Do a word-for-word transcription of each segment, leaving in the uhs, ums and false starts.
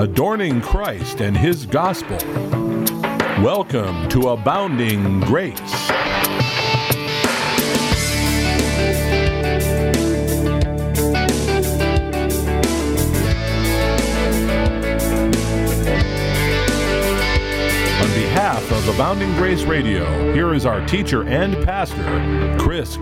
adorning Christ and His gospel. Welcome to Abounding Grace. On behalf of Abounding Grace Radio, here is our teacher and pastor, Chris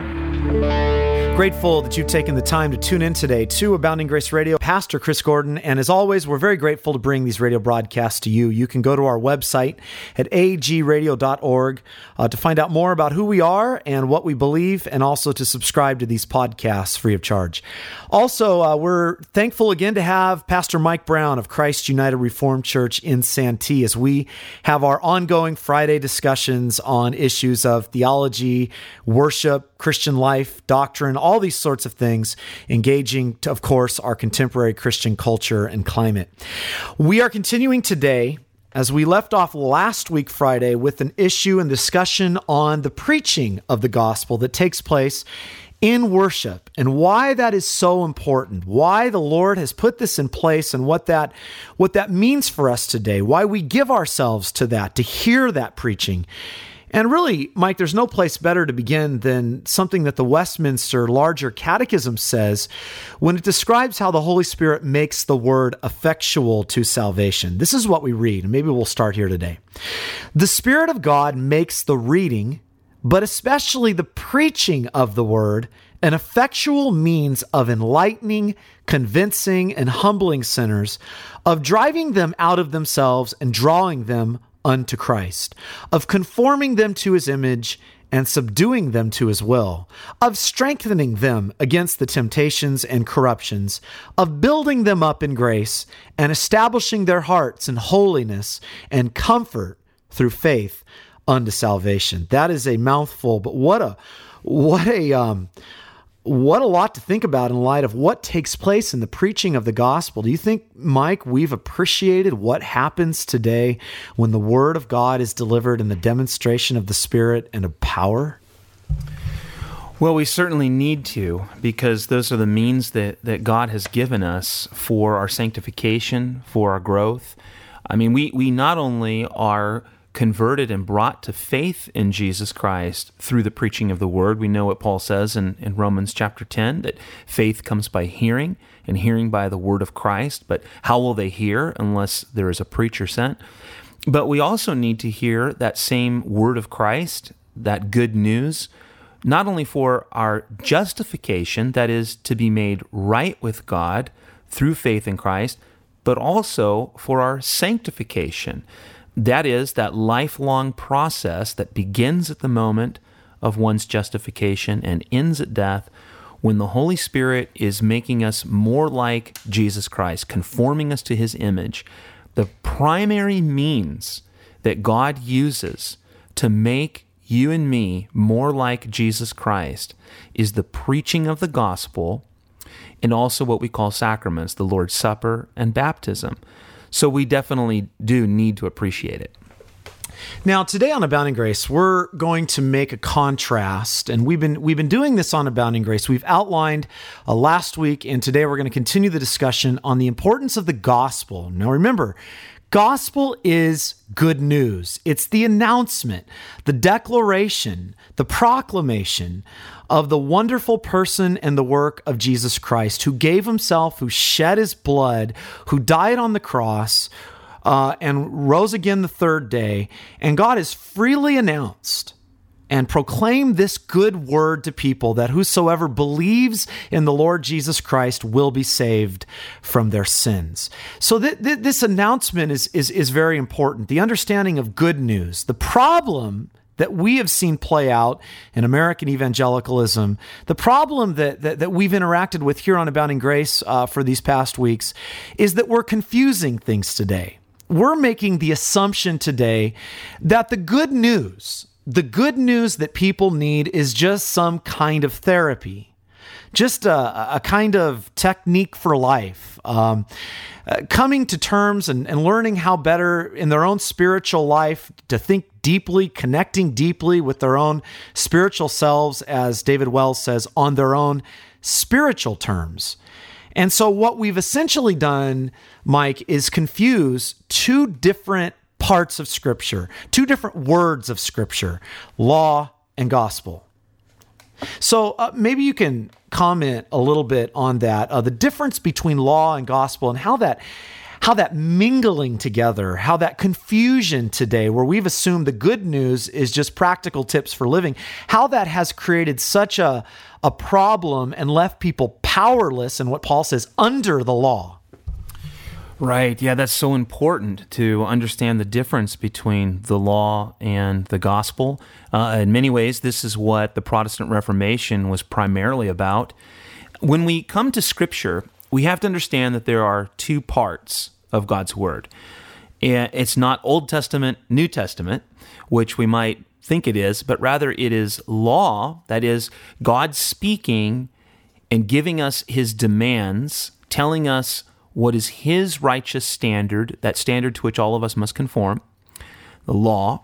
Gordon. Grateful that you've taken the time to tune in today to Abounding Grace Radio. Pastor Chris Gordon, and as always, we're very grateful to bring these radio broadcasts to you. You can go to our website at a g radio dot org uh, to find out more about who we are and what we believe, and also to subscribe to these podcasts free of charge. Also, uh, we're thankful again to have Pastor Mike Brown of Christ United Reformed Church in Santee as we have our ongoing Friday discussions on issues of theology, worship, Christian life, doctrine, all these sorts of things, engaging, to, of course, our contemporary Christian culture and climate. We are continuing today, as we left off last week Friday, with an issue and discussion on the preaching of the gospel that takes place in worship and why that is so important, why the Lord has put this in place and what that, what that means for us today, why we give ourselves to that, to hear that preaching. And really, Mike, there's no place better to begin than something that the Westminster Larger Catechism says when it describes how the Holy Spirit makes the word effectual to salvation. This is what we read, and maybe we'll start here today. The Spirit of God makes the reading, but especially the preaching of the word, an effectual means of enlightening, convincing, and humbling sinners, of driving them out of themselves and drawing them unto Christ, of conforming them to His image and subduing them to His will, of strengthening them against the temptations and corruptions, of building them up in grace and establishing their hearts in holiness and comfort through faith unto salvation. That is a mouthful, but what a, what a, um, What a lot to think about in light of what takes place in the preaching of the gospel. Do you think, Mike, we've appreciated what happens today when the word of God is delivered in the demonstration of the Spirit and of power? Well, we certainly need to, because those are the means that, that God has given us for our sanctification, for our growth. I mean, we, we not only are converted and brought to faith in Jesus Christ through the preaching of the word. We know what Paul says in, in Romans chapter ten, that faith comes by hearing, and hearing by the word of Christ. But how will they hear unless there is a preacher sent? But we also need to hear that same word of Christ, that good news, not only for our justification, that is, to be made right with God through faith in Christ, but also for our sanctification. That is, that lifelong process that begins at the moment of one's justification and ends at death, when the Holy Spirit is making us more like Jesus Christ, conforming us to His image. The primary means that God uses to make you and me more like Jesus Christ is the preaching of the gospel, and also what we call sacraments, the Lord's Supper and baptism. So we definitely do need to appreciate it. Now, today on Abounding Grace, we're going to make a contrast, and we've been we've been doing this on Abounding Grace. We've outlined uh, last week, and today we're going to continue the discussion on the importance of the gospel. Now, remember, gospel is good news. It's the announcement, the declaration, the proclamation of the wonderful person and the work of Jesus Christ, who gave Himself, who shed His blood, who died on the cross, uh, and rose again the third day. And God has freely announced and proclaimed this good word to people, that whosoever believes in the Lord Jesus Christ will be saved from their sins. So th- th- this announcement is, is, is very important. The understanding of good news. The problem that we have seen play out in American evangelicalism, the problem that, that, that we've interacted with here on Abounding Grace uh, for these past weeks, is that we're confusing things today. We're making the assumption today that the good news, the good news that people need, is just some kind of therapy, just a, a kind of technique for life. Um, uh, coming to terms and, and learning how better in their own spiritual life to think deeply, connecting deeply with their own spiritual selves, as David Wells says, on their own spiritual terms. And so what we've essentially done, Mike, is confuse two different parts of Scripture, two different words of Scripture, law and gospel. So uh, maybe you can comment a little bit on that, uh, the difference between law and gospel, and how that how that mingling together, how that confusion today, where we've assumed the good news is just practical tips for living, how that has created such a, a problem and left people powerless and what Paul says, under the law. Right. Yeah, that's so important to understand the difference between the law and the gospel. Uh, in many ways, this is what the Protestant Reformation was primarily about. When we come to Scripture, we have to understand that there are two parts of God's Word. It's not Old Testament, New Testament, which we might think it is, but rather it is law, that is, God speaking and giving us His demands, telling us what is His righteous standard, that standard to which all of us must conform, the law,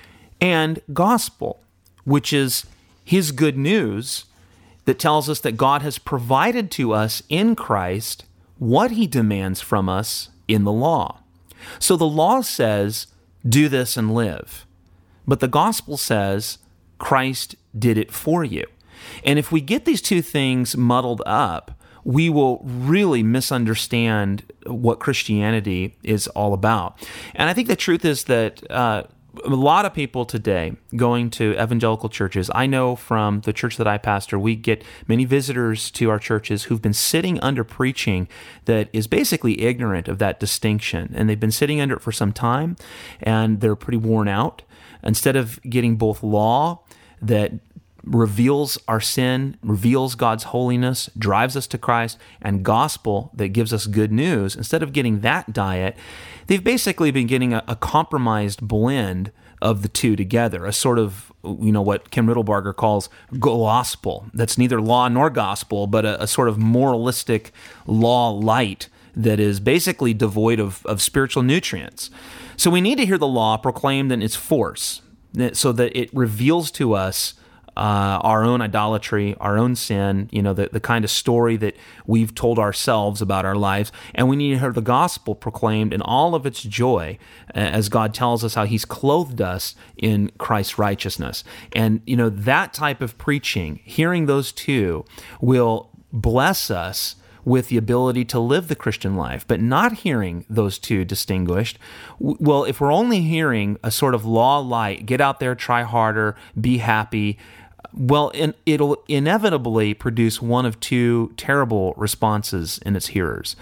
and gospel, which is His good news that tells us that God has provided to us in Christ what He demands from us in the law. So the law says, do this and live. But the gospel says, Christ did it for you. And if we get these two things muddled up, we will really misunderstand what Christianity is all about. And I think the truth is that uh, a lot of people today going to evangelical churches, I know from the church that I pastor, we get many visitors to our churches who've been sitting under preaching that is basically ignorant of that distinction. And they've been sitting under it for some time, and they're pretty worn out. Instead of getting both law that reveals our sin, reveals God's holiness, drives us to Christ, and gospel that gives us good news, instead of getting that diet, they've basically been getting a, a compromised blend of the two together, a sort of, you know, what Ken Riddlebarger calls gospel. That's neither law nor gospel, but a, a sort of moralistic law light that is basically devoid of, of spiritual nutrients. So we need to hear the law proclaimed in its force, so that it reveals to us Uh, our own idolatry, our own sin, you know, the, the kind of story that we've told ourselves about our lives. And we need to hear the gospel proclaimed in all of its joy, as God tells us how He's clothed us in Christ's righteousness. And, you know, that type of preaching, hearing those two, will bless us with the ability to live the Christian life. But not hearing those two distinguished, well, if we're only hearing a sort of law light, get out there, try harder, be happy, well, it'll inevitably produce one of two terrible responses in its hearers.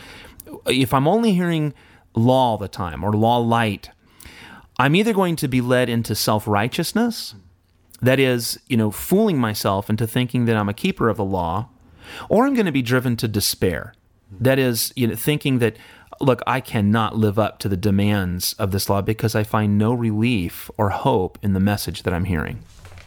If I'm only hearing law all the time, or law light, I'm either going to be led into self-righteousness, that is, you know, fooling myself into thinking that I'm a keeper of the law, or I'm going to be driven to despair. That is, you know, thinking that, look, I cannot live up to the demands of this law because I find no relief or hope in the message that I'm hearing.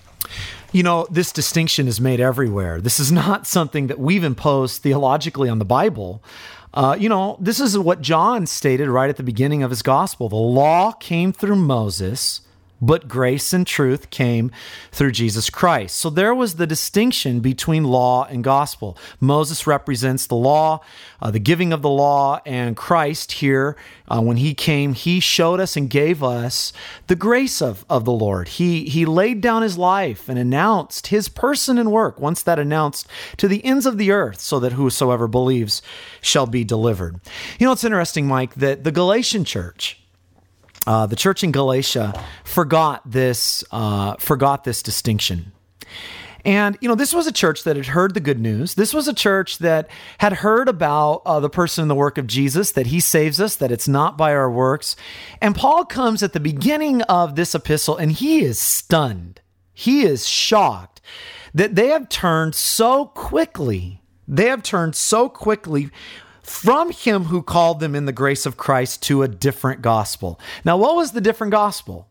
You know, this distinction is made everywhere. This is not something that we've imposed theologically on the Bible. Uh, you know, this is what John stated right at the beginning of his gospel. The law came through Moses, but grace and truth came through Jesus Christ. So there was the distinction between law and gospel. Moses represents the law, uh, the giving of the law, and Christ here, uh, when He came, He showed us and gave us the grace of, of the Lord. He, he laid down His life and announced His person and work, once that announced, to the ends of the earth, so that whosoever believes shall be delivered. You know, it's interesting, Mike, that the Galatian church, Uh, the church in Galatia forgot this uh, forgot this distinction. And, you know, this was a church that had heard the good news. This was a church that had heard about uh, the person and the work of Jesus, that He saves us, that it's not by our works. And Paul comes at the beginning of this epistle, and he is stunned. He is shocked that they have turned so quickly. They have turned so quickly from Him who called them in the grace of Christ to a different gospel. Now, what was the different gospel?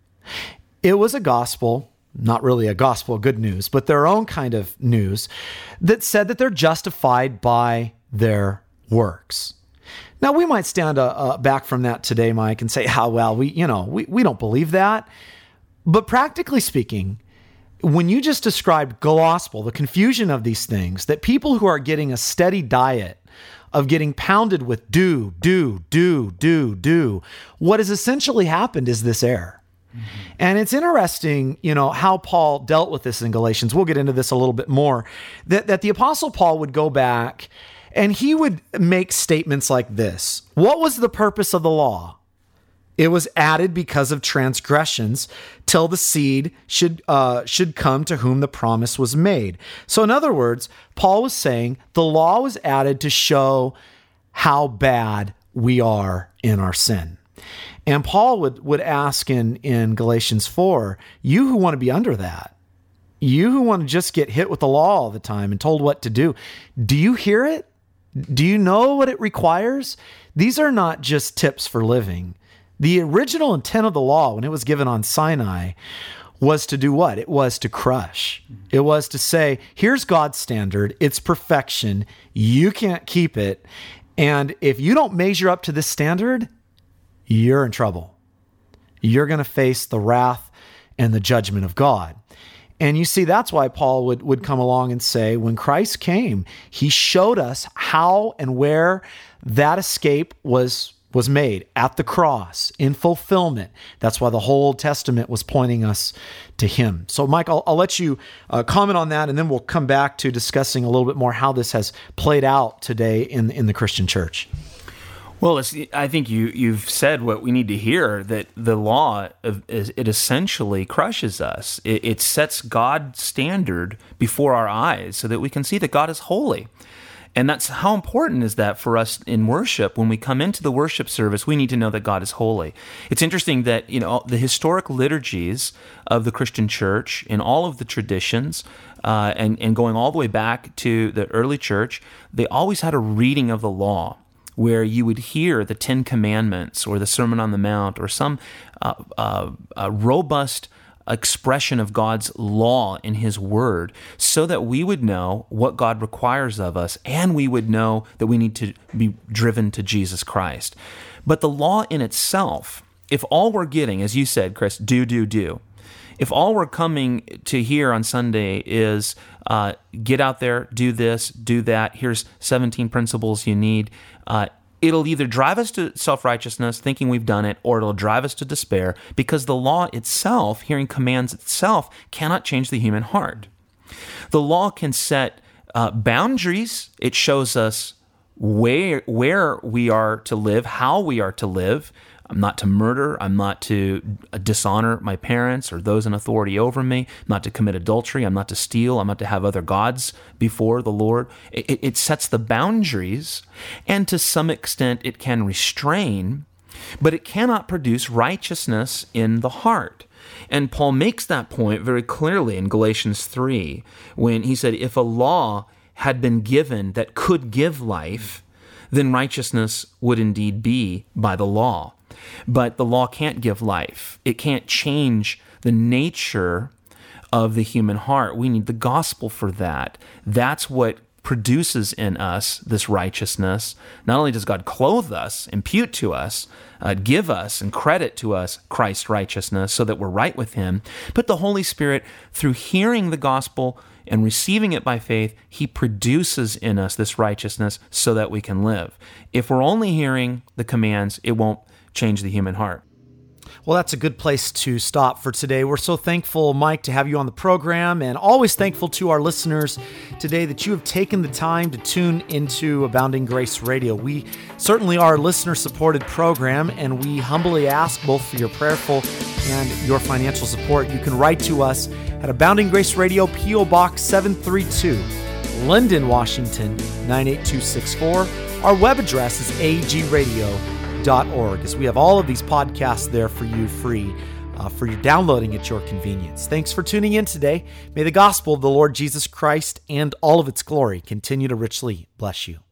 It was a gospel, not really a gospel of good news, but their own kind of news that said that they're justified by their works. Now, we might stand uh, uh, back from that today, Mike, and say, "How oh, well, we, you know, we, we don't believe that." But practically speaking, when you just described gospel, the confusion of these things, that people who are getting a steady diet of getting pounded with do, do, do, do, do, what has essentially happened is this error. Mm-hmm. And it's interesting, you know, how Paul dealt with this in Galatians. We'll get into this a little bit more, that, that the Apostle Paul would go back and he would make statements like this. What was the purpose of the law? It was added because of transgressions till the seed should uh, should come to whom the promise was made. So in other words, Paul was saying the law was added to show how bad we are in our sin. And Paul would, would ask in, in Galatians four, you who want to be under that, you who want to just get hit with the law all the time and told what to do, do you hear it? Do you know what it requires? These are not just tips for living. The original intent of the law, when it was given on Sinai, was to do what? It was to crush. It was to say, here's God's standard. It's perfection. You can't keep it. And if you don't measure up to this standard, you're in trouble. You're going to face the wrath and the judgment of God. And you see, that's why Paul would, would come along and say, when Christ came, he showed us how and where that escape was was made at the cross in fulfillment. That's why the whole Old Testament was pointing us to him. So Mike, I'll, I'll let you uh, comment on that, and then we'll come back to discussing a little bit more how this has played out today in, in the Christian church. Well, it's, I think you, you've said what we need to hear, that the law, is, it essentially crushes us. It, it sets God's standard before our eyes so that we can see that God is holy. And that's how important is that for us in worship. When we come into the worship service, we need to know that God is holy. It's interesting that, you know, the historic liturgies of the Christian church, in all of the traditions, uh, and, and going all the way back to the early church, they always had a reading of the law, where you would hear the Ten Commandments or the Sermon on the Mount or some uh, uh, uh, robust expression of God's law in his word, so that we would know what God requires of us, and we would know that we need to be driven to Jesus Christ. But the law in itself, if all we're getting, as you said, Chris, do, do, do, if all we're coming to hear on Sunday is uh, get out there, do this, do that, here's seventeen principles you need, uh, it'll either drive us to self-righteousness, thinking we've done it, or it'll drive us to despair, because the law itself, hearing commands itself, cannot change the human heart. The law can set uh, boundaries. It shows us where, where we are to live, how we are to live. I'm not to murder. I'm not to dishonor my parents or those in authority over me. I'm not to commit adultery. I'm not to steal. I'm not to have other gods before the Lord. It, it sets the boundaries, and to some extent it can restrain, but it cannot produce righteousness in the heart. And Paul makes that point very clearly in Galatians three, when he said, if a law had been given that could give life, then righteousness would indeed be by the law. But the law can't give life. It can't change the nature of the human heart. We need the gospel for that. That's what produces in us this righteousness. Not only does God clothe us, impute to us, uh, give us and credit to us Christ's righteousness so that we're right with him, but the Holy Spirit, through hearing the gospel and receiving it by faith, he produces in us this righteousness so that we can live. If we're only hearing the commands, it won't change the human heart. Well, that's a good place to stop for today. We're so thankful, Mike, to have you on the program, and always thankful to our listeners today that you have taken the time to tune into Abounding Grace Radio. We certainly are a listener-supported program, and we humbly ask both for your prayerful and your financial support. You can write to us at Abounding Grace Radio, P O Box seven three two, Linden, Washington, nine eight two six four. Our web address is a g radio dot org, as we have all of these podcasts there for you free uh, for your downloading at your convenience. Thanks for tuning in today. May the gospel of the Lord Jesus Christ and all of its glory continue to richly bless you.